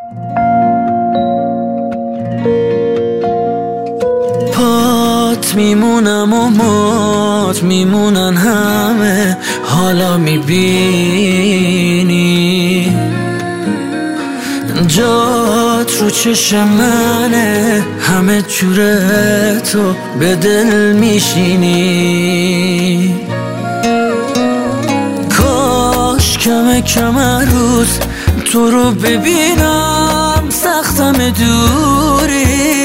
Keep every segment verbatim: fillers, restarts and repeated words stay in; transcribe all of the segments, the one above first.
پات میمونم و مات میمونن همه، حالا میبینی جات رو چشم منه، همه جوره تو به دل میشینی. کاش کم کم روز تو رو ببینم، سختم دوری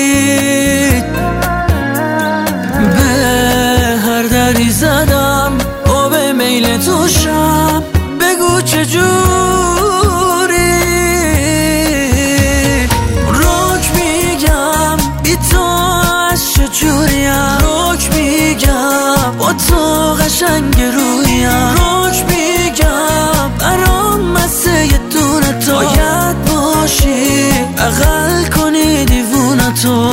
به هر دری زدم آب میل توشم، بگو چجوری روک میگم بی تو از چجوریم، روک میگم با تو قشنگ رویم، روک میگم برام مسه یه دونه تو باید باشی، اقل کنی دیوونه تو.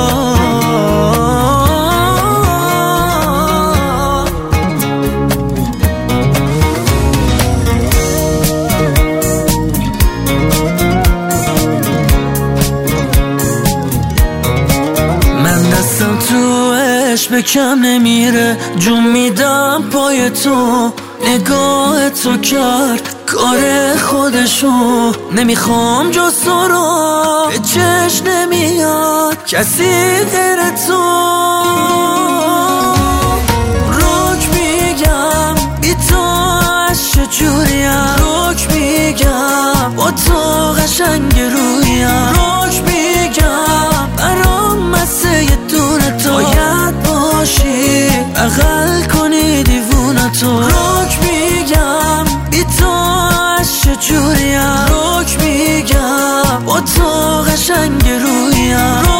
به کم نمیره، جون میدم پای تو، نگاه تو کرد کار خودشو، نمیخوام جز تو رو، به چشم نمیاد کسی غیر تو. روک میگم بی تو از چجوریم، روک میگم با تو قشنگ رویم، روک میگم برام مسه یه دونه تو باید باشی، اقل کنی دیوونه تو. روک میگم بی تو از چجوریم، روک میگم با تو قشنگ رویم.